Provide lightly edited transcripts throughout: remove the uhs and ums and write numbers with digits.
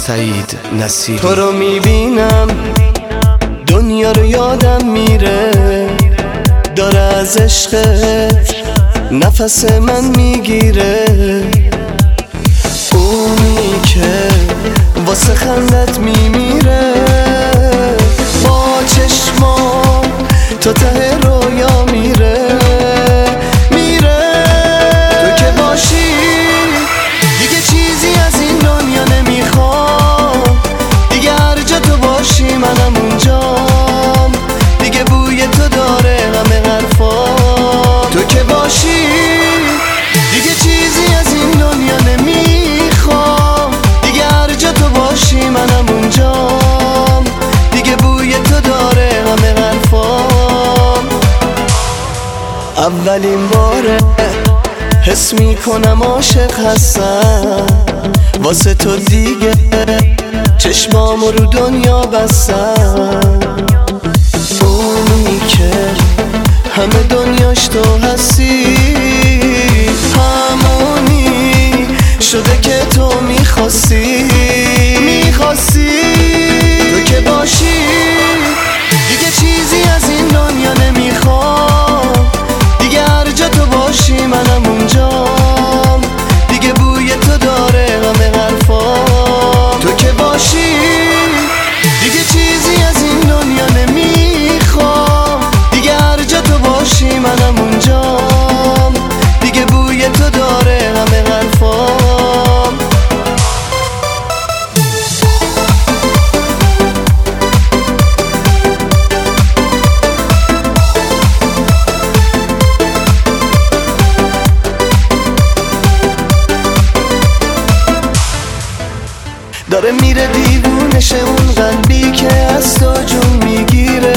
سعید نصیری. تو رو میبینم دنیا رو یادم میره، داره از عشقت نفس من میگیره. اونی که واسه خندت میمیره، با چشما تا ته رویا میره. تو که باشی دیگه چیزی از این دنیا نمیخوام، دیگه هر جا تو باشی منم اونجام، دیگه بوی تو داره همه حرفا. تو که باشی دیگه چیزی از این دنیا نمیخوام، دیگه هر جا تو باشی منم اونجام، دیگه بوی تو داره همه حرفام. اولین باره حس میکنم عاشق هستم، واسه تو دیگه چشمامو رو دنیا بستم. اونی که همه دنیاش تو هستی، همونی شده که تو میخواستی. تو که باشی دیگه چیزی از این دنیا نمیخوام، دیگه هر جا تو باشی منم اونجام، دیگه بوی تو داره همه حرفا. تو که باشی دیگه چیزی از این دنیا نمیخوام، دیگه هر جا تو باشی منم اونجام، دیگه بوی تو داره همه حرفا. داره میره دیوونشه اون قلبی که از تو جون میگیره.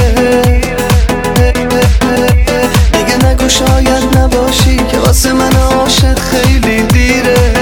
دیگه نگو شاید نباشی که واسه من عاشق خیلی دیره.